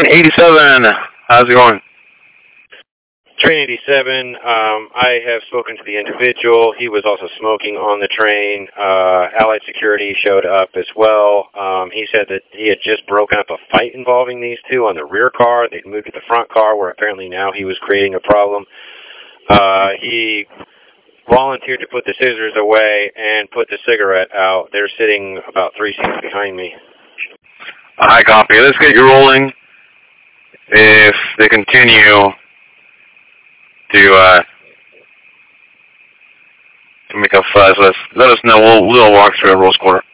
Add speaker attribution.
Speaker 1: Train 87, how's it going?
Speaker 2: Train 87, I have spoken to the individual. He was also smoking on the train. Allied security showed up as well. He said that he had just broken up a fight involving these two on the rear car. They'd moved to the front car where apparently now he was creating a problem. He volunteered to put the scissors away and put the cigarette out. They're sitting about 3 seats behind me.
Speaker 1: I copy. Let's get you rolling. If they continue to make a fuss, let us know. We'll walk through a Rose Quarter.